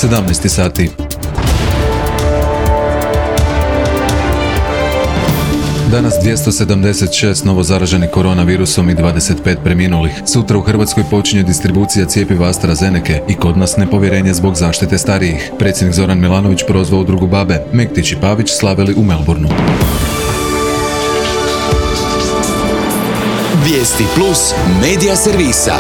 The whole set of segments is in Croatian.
17 sati. Danas 276 novo zaraženih koronavirusom i 25 preminulih. Sutra u Hrvatskoj počinje distribucija cjepiva AstraZenece i kod nas nepovjerenje zbog zaštite starijih. Predsjednik Zoran Milanović prozvao udrugu Babe. Mektić i Pavić slavili u Melbourneu. Vijesti plus medija servisa.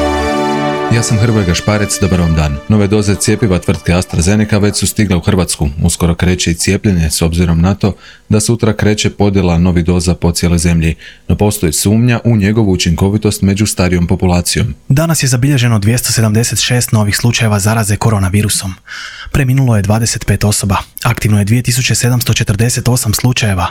Ja sam Hrvoje Gašparec, dobar vam dan. Nove doze cjepiva tvrtke AstraZeneca već su stigle u Hrvatsku. Uskoro kreće i cijepljenje s obzirom na to da sutra kreće podjela novih doza po cijeloj zemlji, no postoji sumnja u njegovu učinkovitost među starijom populacijom. Danas je zabilježeno 276 novih slučajeva zaraze koronavirusom. Preminulo je 25 osoba, aktivno je 2748 slučajeva.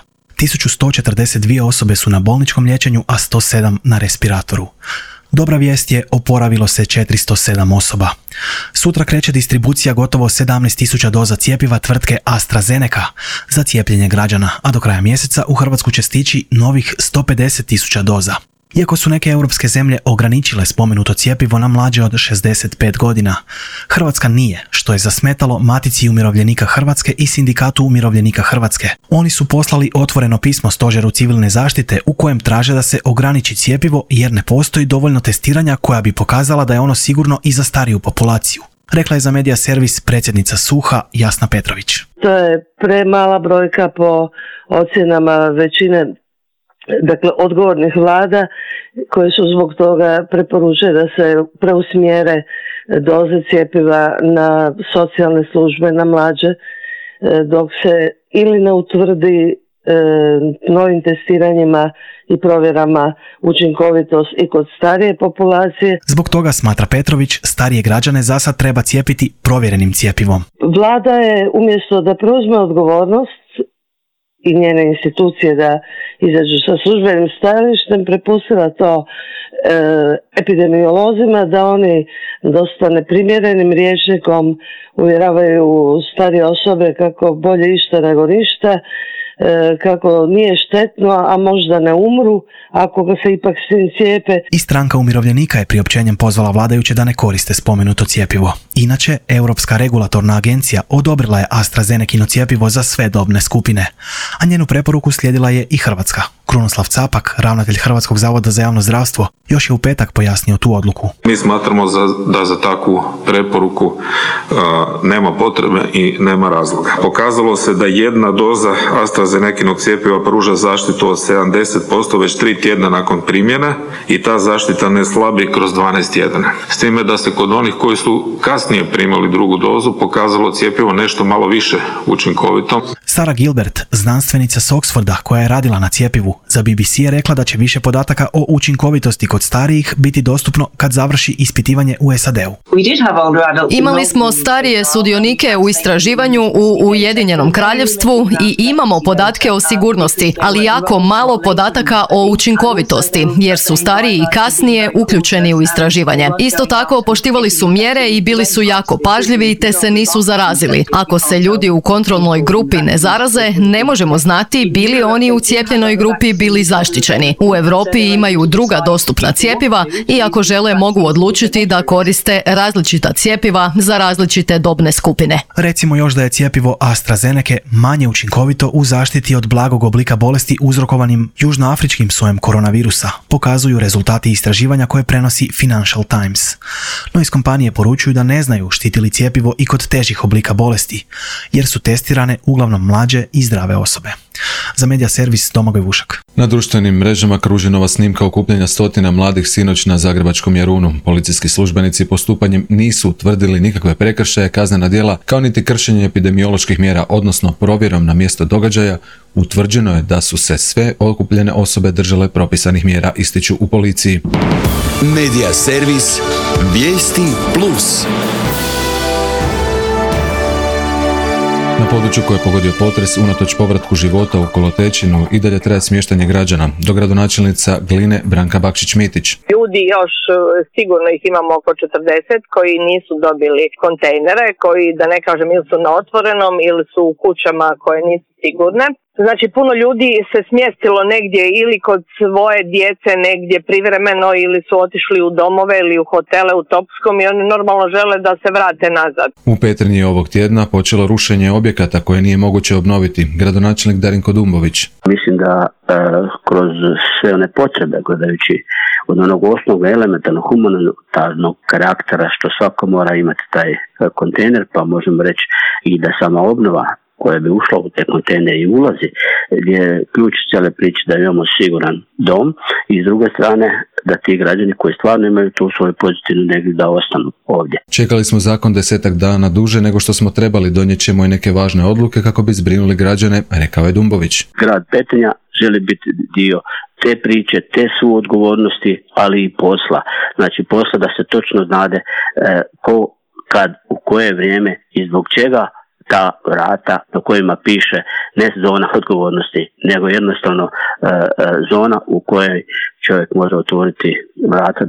1142 osobe su na bolničkom liječenju, a 107 na respiratoru. Dobra vijest je, oporavilo se 407 osoba. Sutra kreće distribucija gotovo 17.000 doza cjepiva tvrtke AstraZeneca za cijepljenje građana, a do kraja mjeseca u Hrvatsku će stići novih 150.000 doza. Iako su neke europske zemlje ograničile spomenuto cjepivo na mlađe od 65 godina, Hrvatska nije, što je zasmetalo Matici umirovljenika Hrvatske i Sindikatu umirovljenika Hrvatske. Oni su poslali otvoreno pismo Stožeru civilne zaštite u kojem traže da se ograniči cjepivo jer ne postoji dovoljno testiranja koja bi pokazala da je ono sigurno i za stariju populaciju. Rekla je za medija servis predsjednica SUHA Jasna Petrović. To je premala brojka po ocjenama većine odgovornih vlada koje su zbog toga preporučile da se preusmjere doze cjepiva na socijalne službe, na mlađe, dok se ili ne utvrdi novim testiranjima i provjerama učinkovitost i kod starije populacije. Zbog toga, smatra Petrović, starije građane zasad treba cijepiti provjerenim cjepivom. Vlada je umjesto da preuzme odgovornost i njene institucije da izađu sa službenim stajalištem, prepustila to epidemiolozima da oni dosta neprimjerenim rječnikom uvjeravaju starije osobe kako bolje išta nego ništa, kako nije štetno, a možda ne umru ako ga se ipak svi cijepe. I stranka umirovljenika je priopćenjem pozvala vladajuće da ne koriste spomenuto cjepivo. Inače, Europska regulatorna agencija odobrila je AstraZenecino cjepivo za sve dobne skupine, a njenu preporuku slijedila je i Hrvatska. Krunoslav Capak, ravnatelj Hrvatskog zavoda za javno zdravstvo, još je u petak pojasnio tu odluku. Mi smatramo da za takvu preporuku nema potrebe i nema razloga. Pokazalo se da jedna doza AstraZenecinog cjepiva pruža zaštitu od 70% već 3 tjedna nakon primjene i ta zaštita ne slabi kroz 12 tjedana. S time da se kod onih koji su kasnije primali drugu dozu pokazalo cjepivo nešto malo više učinkovito. Sarah Gilbert, znanstvenica s Oxforda koja je radila na cjepivu, za BBC je rekla da će više podataka o učinkovitosti kod starijih biti dostupno kad završi ispitivanje u SAD-u. Imali smo starije sudionike u istraživanju u Ujedinjenom Kraljevstvu i imamo podatke o sigurnosti, ali jako malo podataka o učinkovitosti, jer su stariji i kasnije uključeni u istraživanje. Isto tako poštivali su mjere i bili su jako pažljivi te se nisu zarazili. Ako se ljudi u kontrolnoj grupi ne zaraze, ne možemo znati bili oni u cijepljenoj grupi bili zaštićeni. U Europi imaju druga dostupna cjepiva i ako žele mogu odlučiti da koriste različita cjepiva za različite dobne skupine. Recimo još da je cjepivo AstraZeneca manje učinkovito u zaštiti od blagog oblika bolesti uzrokovanim južnoafričkim sojem koronavirusa, pokazuju rezultati istraživanja koje prenosi Financial Times. No iz kompanije poručuju da ne znaju štiti li cjepivo i kod težih oblika bolesti, jer su testirane uglavnom mlađe i zdrave osobe. Za medija servis Domagoj Vušak. Na društvenim mrežama kruži nova snimka okupljanja stotina mladih sinoć na zagrebačkom Jarunu. Policijski službenici postupanjem nisu utvrdili nikakve prekršaje, kaznena djela, kao niti kršenje epidemioloških mjera, odnosno provjerom na mjesto događaja. Utvrđeno je da su se sve okupljene osobe držale propisanih mjera, ističu u policiji. Medija servis Vijesti plus. Na području koje je pogodio potres, unatoč povratku života u kolotečinu, i dalje traje smještanje građana. Dogradonačelnica Gline Branka Bakšić-Mitić. Ljudi još sigurno ih imamo oko 40 koji nisu dobili kontejnere, koji da ne kažem ili su na otvorenom ili su u kućama koje nisu sigurne. Znači puno ljudi se smjestilo negdje ili kod svoje djece negdje privremeno ili su otišli u domove ili u hotele u Topskom i oni normalno žele da se vrate nazad. U Petrinji je ovog tjedna počelo rušenje objekata koje nije moguće obnoviti. Gradonačelnik Darinko Dumbović. Mislim da kroz sve one potrebe, gledajući od onog osnovnog elementarnog humanitarnog karaktera što svako mora imati taj kontejner, pa možemo reći i da sama obnova koja bi ušla u te kontejnere i ulazi, gdje je ključ cijele priče da imamo siguran dom i s druge strane da ti građani koji stvarno imaju tu svoju pozitivnu negdje da ostanu ovdje. Čekali smo zakon 10 dana duže nego što smo trebali, donijet ćemo i neke važne odluke kako bi zbrinuli građane, rekao je Dumbović. Grad Petrinja želi biti dio te priče, te suodgovornosti, ali i posla. Znači posla da se točno znade ko, kad, u koje vrijeme i zbog čega ta vrata na kojima piše ne zona odgovornosti, nego jednostavno zona u kojoj čovjek može otvoriti vrata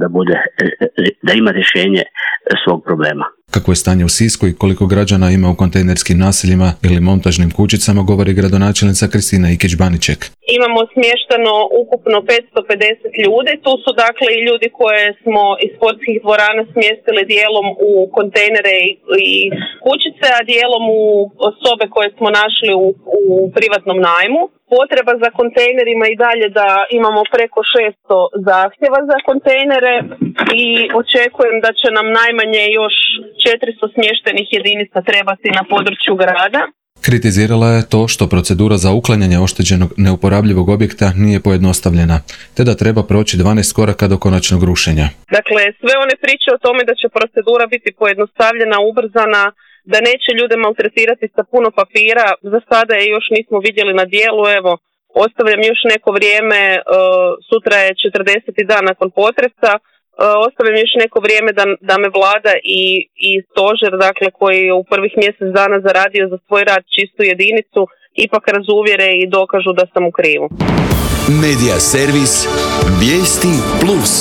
da ima rješenje svog problema. Kako je stanje u Sisku i koliko građana ima u kontejnerskim naseljima ili montažnim kućicama, govori gradonačelnica Kristina Ikić-Baniček. Imamo smješteno ukupno 550 ljudi, tu su dakle i ljudi koje smo iz sportskih dvorana smjestili dijelom u kontejnere i kućice, a dijelom u sobe koje smo našli u privatnom najmu. Potreba za kontejnerima i dalje da imamo preko 600 zahtjeva za kontejnere i očekujem da će nam najmanje još 400 smještenih jedinica trebati na području grada. Kritizirala je to što procedura za uklanjanje oštećenog neuporabljivog objekta nije pojednostavljena, te da treba proći 12 koraka do konačnog rušenja. Dakle, sve one priče o tome da će procedura biti pojednostavljena, ubrzana, da neće ljude maltretirati sa puno papira, za sada je još nismo vidjeli na dijelu. Evo, ostavljam još neko vrijeme, sutra je 40. dan nakon potresa, ostavljam još neko vrijeme da me vlada i stožer, dakle, koji je u prvih mjesec dana zaradio za svoj rad čistu jedinicu, ipak razuvjere i dokažu da sam u krivu. Medija servis Vijesti Plus.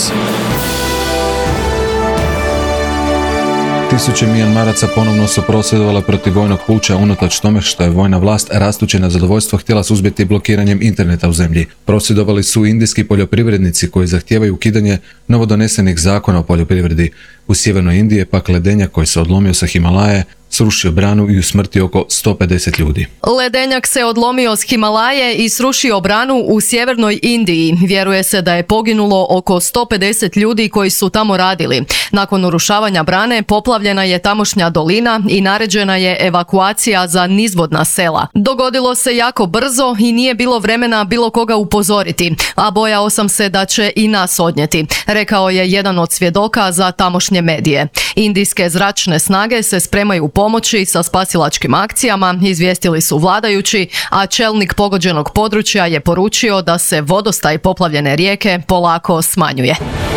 Tisuće Mijanmaraca ponovno su prosvjedovala protiv vojnog puča unatoč tome što je vojna vlast rastuće nezadovoljstvo htjela suzbiti blokiranjem interneta u zemlji. Prosvjedovali su indijski poljoprivrednici koji zahtijevaju ukidanje novodonesenih zakona o poljoprivredi. U sjevernoj Indiji je pak ledenjak koji se odlomio sa Himalaje srušio branu i usmrtio oko 150 ljudi. Ledenjak se odlomio s Himalaje i srušio branu u sjevernoj Indiji. Vjeruje se da je poginulo oko 150 ljudi koji su tamo radili. Nakon urušavanja brane poplavljena je tamošnja dolina i naređena je evakuacija za nizvodna sela. Dogodilo se jako brzo i nije bilo vremena bilo koga upozoriti, a bojao sam se da će i nas odnijeti, rekao je jedan od svjedoka za tamošnje medije. Indijske zračne snage se spremaju pomoći sa spasilačkim akcijama, izvijestili su vladajući, a čelnik pogođenog područja je poručio da se vodostaj poplavljene rijeke polako smanjuje.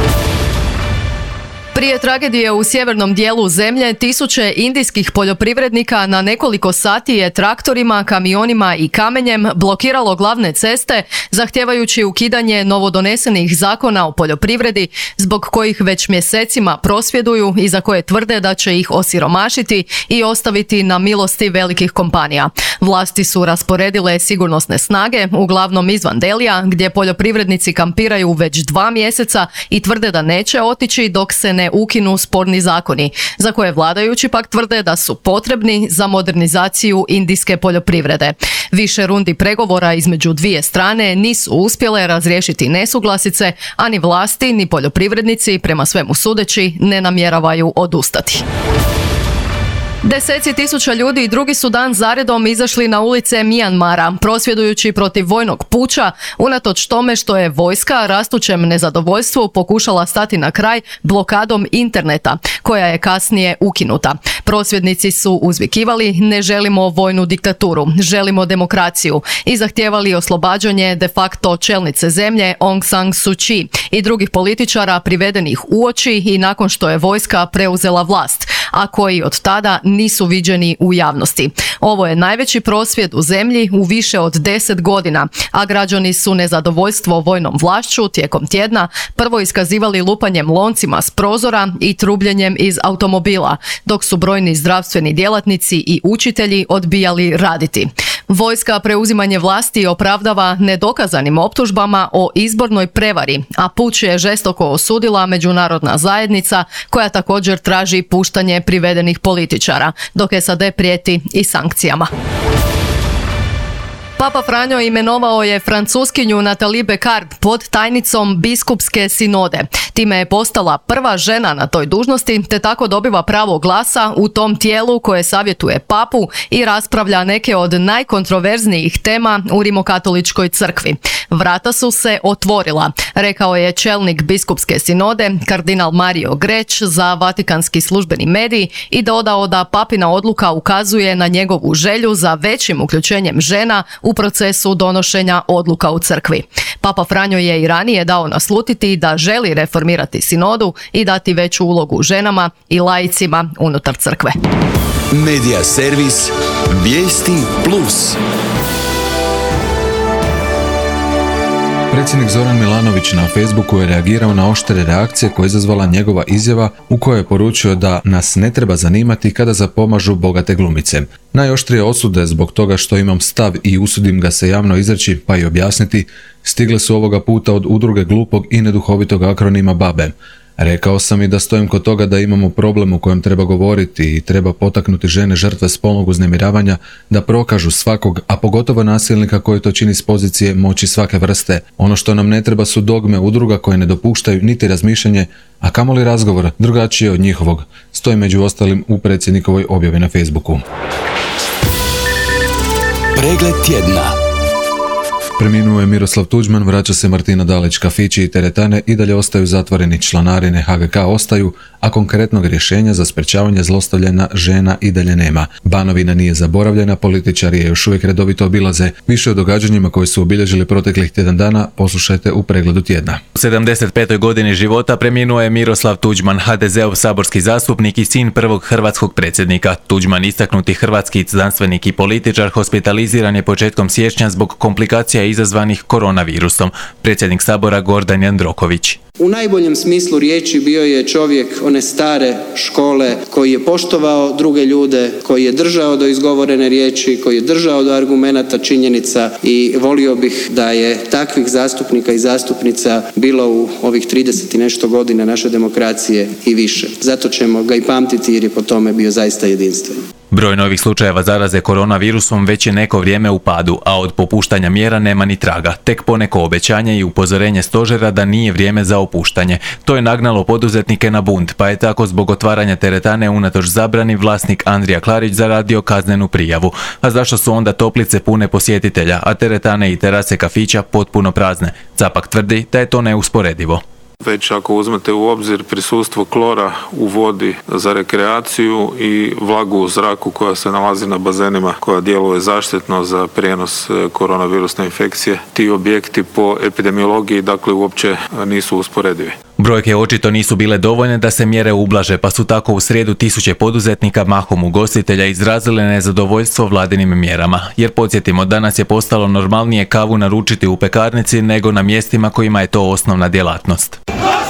Prije tragedije u sjevernom dijelu zemlje, tisuće indijskih poljoprivrednika na nekoliko sati je traktorima, kamionima i kamenjem blokiralo glavne ceste, zahtijevajući ukidanje novodonesenih zakona o poljoprivredi, zbog kojih već mjesecima prosvjeduju i za koje tvrde da će ih osiromašiti i ostaviti na milosti velikih kompanija. Vlasti su rasporedile sigurnosne snage, uglavnom izvan Delija, gdje poljoprivrednici kampiraju već 2 mjeseca i tvrde da neće otići dok se ne ukinu sporni zakoni, za koje vladajući pak tvrde da su potrebni za modernizaciju indijske poljoprivrede. Više rundi pregovora između dvije strane nisu uspjele razriješiti nesuglasice, a ni vlasti ni poljoprivrednici, prema svemu sudeći, ne namjeravaju odustati. Deseci tisuća ljudi drugi su dan zaredom izašli na ulice Mijanmara, prosvjedujući protiv vojnog puča, unatoč tome što je vojska rastućem nezadovoljstvu pokušala stati na kraj blokadom interneta, koja je kasnije ukinuta. Prosvjednici su uzvikivali: ne želimo vojnu diktaturu, želimo demokraciju, i zahtijevali oslobađanje de facto čelnice zemlje Aung San Suu Kyi i drugih političara privedenih uoči i nakon što je vojska preuzela vlast, a koji od tada nisu viđeni u javnosti. Ovo je najveći prosvjed u zemlji u više od 10 godina, a građani su nezadovoljstvo vojnom vlašću tijekom tjedna prvo iskazivali lupanjem loncima s prozora i trubljenjem iz automobila, dok su brojni zdravstveni djelatnici i učitelji odbijali raditi. Vojska preuzimanje vlasti opravdava nedokazanim optužbama o izbornoj prevari, a puč je žestoko osudila međunarodna zajednica koja također traži puštanje privedenih političara, dok SAD prijeti i sankcijama. Papa Franjo imenovao je Francuskinju Nathalie Becard pod tajnicom biskupske sinode. Time je postala prva žena na toj dužnosti, te tako dobiva pravo glasa u tom tijelu koje savjetuje papu i raspravlja neke od najkontroverznijih tema u rimokatoličkoj crkvi. Vrata su se otvorila, rekao je čelnik biskupske sinode, kardinal Mario Grech za Vatikanski službeni medij i dodao da papina odluka ukazuje na njegovu želju za većim uključenjem žena u procesu donošenja odluka u crkvi. Papa Franjo je i ranije dao naslutiti da želi reformirati sinodu i dati veću ulogu ženama i laicima unutar crkve. Medija servis Vijesti Plus. Predsjednik Zoran Milanović na Facebooku je reagirao na oštre reakcije koje je izazvala njegova izjava u kojoj je poručio da nas ne treba zanimati kada zapomažu bogate glumice. Najoštrije osude zbog toga što imam stav i usudim ga se javno izreći pa i objasniti stigle su ovoga puta od udruge glupog i neduhovitog akronima BABE. Rekao sam i da stojim kod toga da imamo problem u kojem treba govoriti i treba potaknuti žene žrtve spolnog uznemiravanja da prokažu svakog, a pogotovo nasilnika koji to čini s pozicije moći svake vrste. Ono što nam ne treba su dogme udruga koje ne dopuštaju niti razmišljanje, a kamoli razgovor drugačije od njihovog, stoji među ostalim u predsjednikovoj objavi na Facebooku. Pregled tjedna. Preminuo je Miroslav Tuđman, vraća se Martina Dalić, kafići i teretane i dalje ostaju zatvoreni, članarine HGK ostaju, a konkretnog rješenja za sprečavanje zlostavljanja žena i dalje nema. Banovina nije zaboravljena, političari je još uvijek redovito obilaze. Više o događanjima koji su obilježili proteklih tjedan dana poslušajte u pregledu tjedna. U 75. godini života preminuo je Miroslav Tuđman, HDZ-ov saborski zastupnik i sin prvog hrvatskog predsjednika. Tuđman, istaknuti hrvatski znanstvenik i političar, hospitaliziran je početkom siječnja zbog komplikacija izazvanih koronavirusom. Predsjednik sabora Gordan Jandroković. U najboljem smislu riječi bio je čovjek one stare škole koji je poštovao druge ljude, koji je držao do izgovorene riječi, koji je držao do argumenata, činjenica i volio bih da je takvih zastupnika i zastupnica bilo u ovih 30 i nešto godina naše demokracije i više. Zato ćemo ga i pamtiti jer je po tome bio zaista jedinstven. Broj novih slučajeva zaraze koronavirusom već je neko vrijeme u padu, a od popuštanja mjera nema ni traga. Tek poneko obećanje i upozorenje stožera da nije vrijeme za opuštanje. To je nagnalo poduzetnike na bunt, pa je tako zbog otvaranja teretane unatoč zabrani vlasnik Andrija Klarić zaradio kaznenu prijavu. A zašto su onda toplice pune posjetitelja, a teretane i terase kafića potpuno prazne? Capak tvrdi da je to neusporedivo. Već ako uzmete u obzir prisustvo klora u vodi za rekreaciju i vlagu u zraku koja se nalazi na bazenima, koja djeluje zaštitno za prijenos koronavirusne infekcije, ti objekti po epidemiologiji dakle uopće nisu usporedivi. Brojke očito nisu bile dovoljne da se mjere ublaže, pa su tako u srijedu tisuće poduzetnika, mahom ugostitelja, izrazile nezadovoljstvo vladinim mjerama. Jer podsjetimo, danas je postalo normalnije kavu naručiti u pekarnici nego na mjestima kojima je to osnovna djelatnost.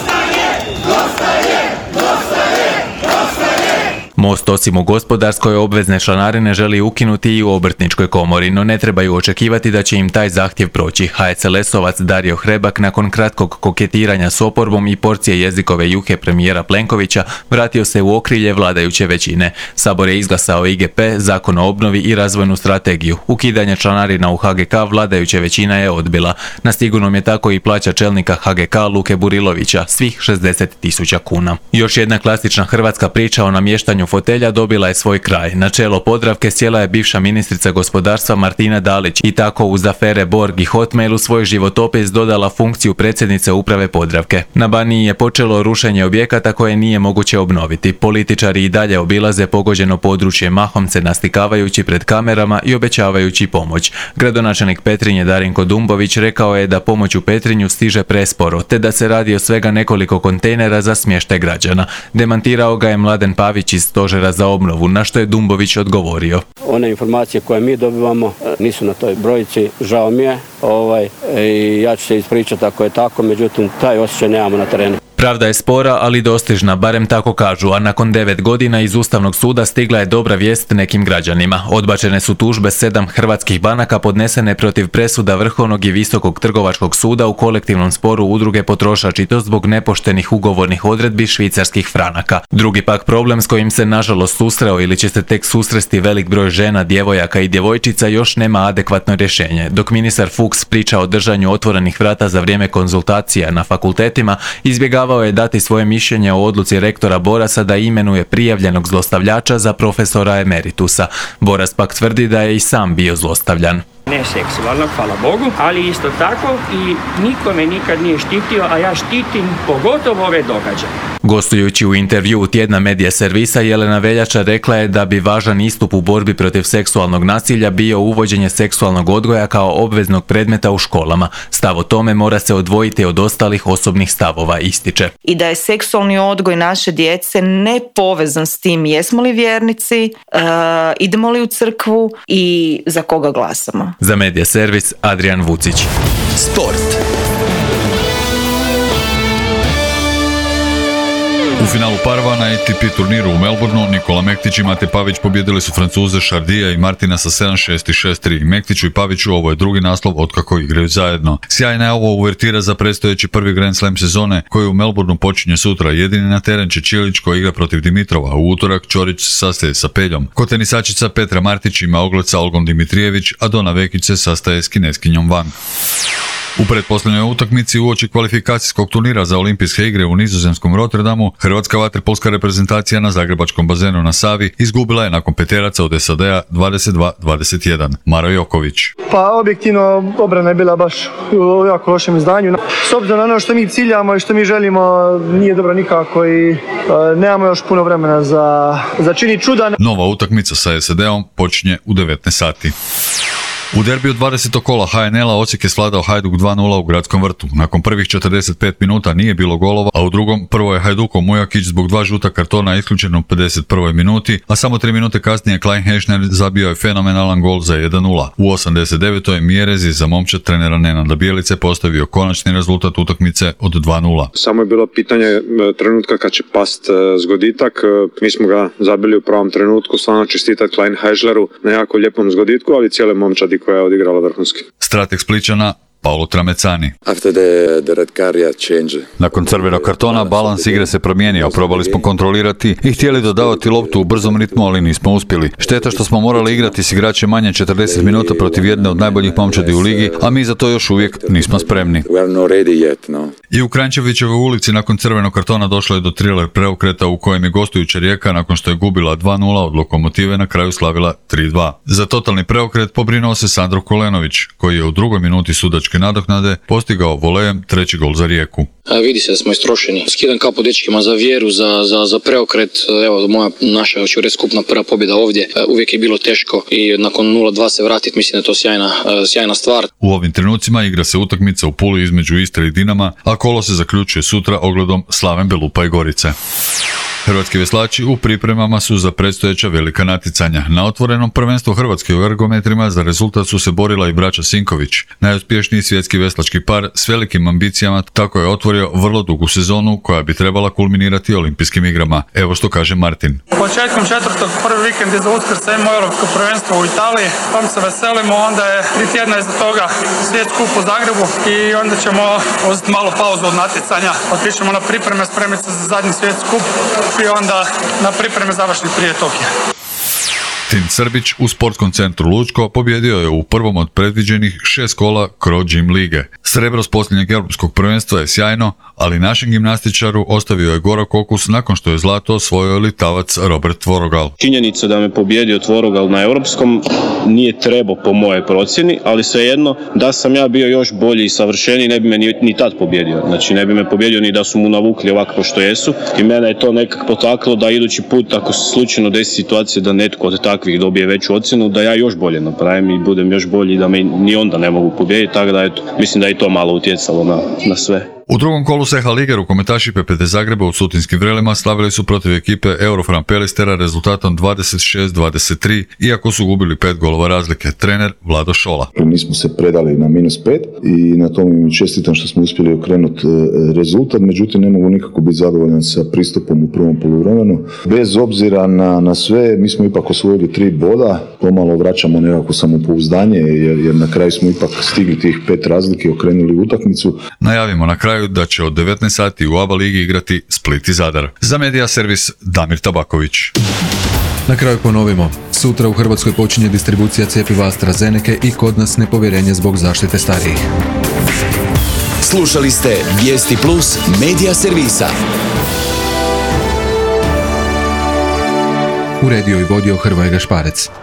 Most osim u gospodarskoj obvezne članarine želi ukinuti i u obrtničkoj komori, no ne trebaju očekivati da će im taj zahtjev proći. HSLS-ovac Dario Hrebak nakon kratkog koketiranja s oporbom i porcije jezikove juhe premijera Plenkovića vratio se u okrilje vladajuće većine. Sabor je izglasao IGP, Zakon o obnovi i razvojnu strategiju. Ukidanje članarina u HGK vladajuća većina je odbila. Na sigurnom je tako i plaća čelnika HGK Luke Burilovića, svih 60.000 kuna. Još jedna klasična hrvatska priča o namještanju fotelja dobila je svoj kraj. Na čelo Podravke sjela je bivša ministrica gospodarstva Martina Dalić i tako uz afere Borg i Hotmail u svoj životopis dodala funkciju predsjednice uprave Podravke. Na Baniji je počelo rušenje objekata koje nije moguće obnoviti. Političari i dalje obilaze pogođeno područje, mahom se naslikavajući pred kamerama i obećavajući pomoć. Gradonačelnik Petrinje Darinko Dumbović rekao je da pomoć u Petrinju stiže presporo, te da se radi o svega nekoliko kontejnera za smještaj građana. Demantirao ga je Mladen Pavić iz Stožera za obnovu, na što je Dumbović odgovorio. One informacije koje mi dobivamo nisu na toj brojici, žao mi je, i ja ću se ispričati ako je tako, međutim taj osjećaj nemamo na terenu. Pravda je spora, ali dostižna, barem tako kažu, a nakon 9 godina iz Ustavnog suda stigla je dobra vijest nekim građanima. Odbačene su tužbe 7 hrvatskih banaka podnesene protiv presuda Vrhovnog i Visokog trgovačkog suda u kolektivnom sporu udruge Potrošač, i to zbog nepoštenih ugovornih odredbi švicarskih franaka. Drugi pak problem s kojim se nažalost susreo ili će se tek susresti velik broj žena, djevojaka i djevojčica još nema adekvatno rješenje. Dok ministar Fuchs priča o držanju otvorenih vrata za vrijeme konzultacija na fakultetima, izbjegavao je dati svoje mišljenje o odluci rektora Borasa da imenuje prijavljenog zlostavljača za profesora emeritusa. Boras pak tvrdi da je i sam bio zlostavljan. Ne seksualno, hvala Bogu, ali isto tako i niko me nikad nije štitio, a ja štitim pogotovo ove događaje. Gostujući u intervjuu tjedna Medija servisa, Jelena Veljača rekla je da bi važan istup u borbi protiv seksualnog nasilja bio uvođenje seksualnog odgoja kao obveznog predmeta u školama. Stav o tome mora se odvojiti od ostalih osobnih stavova, ističe. I da je seksualni odgoj naše djece ne povezan s tim jesmo li vjernici, idemo li u crkvu i za koga glasamo. Za Medija servis, Adrian Vucić. Sport. U finalu parva na ATP turniru u Melbourneu Nikola Mektić i Mate Pavić pobjedili su Francuze Chardija i Martina sa 7-6 i 6-3. Mektiću i Paviću ovo je drugi naslov otkako igraju zajedno. Sjajna je ovo uvertira za predstojeći prvi Grand Slam sezone koji u Melbourneu počinje sutra. Jedini na teren će Čilić koji igra protiv Dimitrova. U utorak Ćorić sastaje sa Peljom. Kod tenisačica Petra Martić ima ogled sa Olgom Dimitrijević, a Dona Vekić se sastaje s kineskinjom Wang. U pretposljednjoj utakmici uoči kvalifikacijskog turnira za olimpijske igre u nizozemskom Rotterdamu, hrvatska vaterpolska reprezentacija na zagrebačkom bazenu na Savi izgubila je nakon peteraca od SAD-a 22-21. Maro Joković. Pa objektivno obrana je bila baš u jako lošem izdanju. S obzirom na ono što mi ciljamo i što mi želimo nije dobro nikako i nemamo još puno vremena za čini čuda. Nova utakmica sa SAD-om počinje u 19 sati. U derbiju 20. kola HNL-a Osijek je svladao Hajduk 2-0 u Gradskom vrtu. Nakon prvih 45 minuta nije bilo golova, a u drugom prvo je Hajduko Mujakić zbog 2 žuta kartona isključen u 51. minuti, a samo 3 minute kasnije Klein Hešner zabio je fenomenalan gol za 1-0. U 89. Mjerez je za momčad trenera Nenada Bijelice postavio konačni rezultat utakmice od 2-0. Samo je bilo pitanje trenutka kad će past zgoditak. Mi smo ga zabili u pravom trenutku, stvarno čestitat Klein Hešneru na jako lijepom zgoditku, ali cijele momčadi koja je odigrala vrhunski. Strateg Splićana Paolo Tramecani. Nakon crvenog kartona balans igre se promijenio, probali smo kontrolirati i htjeli dodavati loptu u brzom ritmu, ali nismo uspjeli. Šteta što smo morali igrati s igračem manje 40 minuta protiv jedne od najboljih momčadi u ligi, a mi za to još uvijek nismo spremni. I u Kranjčevićevoj ulici nakon crvenog kartona došlo je do triler preokreta u kojem je gostujuća Rijeka nakon što je gubila 2-0 od Lokomotive na kraju slavila 3-2. Za totalni preokret pobrinuo se Sandro Kolenović, koji je u drugoj minuti sudačke nadoknade postigao volejem treći gol za Rijeku. Vidi se da smo istrošeni. Skidam kapu dečkima za vjeru, za preokret. Evo, naša, hoću reći, skupna prva pobjeda ovdje. Uvijek je bilo teško i nakon 0-2 se vratiti, mislim da je to sjajna stvar. U ovim trenucima igra se utakmica u Puli između Istre i Dinama, a kolo se zaključuje sutra ogledom Slaven Belupa i Gorice. Hrvatski veslači u pripremama su za predstojeća velika natjecanja. Na otvorenom prvenstvu Hrvatske u ergometrima za rezultat su se borila i braća Sinković. Najuspješniji svjetski veslački par s velikim ambicijama tako je otvorio vrlo dugu sezonu koja bi trebala kulminirati olimpijskim igrama. Evo što kaže Martin. Početkom 4. prvi vikend iza Uskrsa imamo europsko prvenstvo u Italiji. Tom se veselimo, onda je 3 tjedna iza toga svijet skup u Zagrebu i onda ćemo uzeti malo pauzu od natjecanja. Otićemo na pripreme, spremiti se za zadnji svijet skup i onda na pripreme završiti prije Tokija. Tim Srbić u sportskom centru Lučko pobjedio je u prvom od predviđenih 6 kola Cro Gym lige. Srebro s posljednjeg europskog prvenstva je sjajno, ali našem gimnastičaru ostavio je gorak okus nakon što je zlato osvojio Litavac Robert Tvorogal. Činjenica da me pobjedio Tvorogal na europskom nije trebao po moje procjeni, ali svejedno da sam ja bio još bolji i savršeniji ne bi me ni tad pobjedio. Znači ne bi me pobjedio ni da su mu navukli ovako što jesu i mene je to nekako potaklo da idući put ako se slučajno desi situacija da netko od takvih dobije veću ocjenu, da ja još bolje napravim i budem još bolji da me ni onda ne mogu pobijediti, tako da eto, mislim da je to malo utjecalo na sve. U drugom kolu Seha lige rukometaši PPD Zagreba u Sutinskim Vrelima slavili su protiv ekipe Eurofran Pelistera rezultatom 26-23, iako su gubili 5 golova razlike. Trener Vlado Šola. Mi smo se predali na -5 i na tom im čestitam što smo uspjeli okrenuti rezultat, međutim ne mogu nikako biti zadovoljan sa pristupom u prvom poluvremenu. Bez obzira na sve, mi smo ipak osvojili 3 boda, pomalo vraćamo nekako samopouzdanje jer na kraju smo ipak stigli tih 5 razlike i okrenuli utakmicu. Najavimo na kraju da će od 19 sati u ABA ligi igrati Split i Zadar. Za Medija servis Damir Tabaković. Na kraju ponovimo. Sutra u Hrvatskoj počinje distribucija cjepiva AstraZeneca i kod nas nepovjerenje zbog zaštite starijih. Slušali ste Vijesti Plus Medija servisa. Uredio i vodio Hrvoje Gašparec.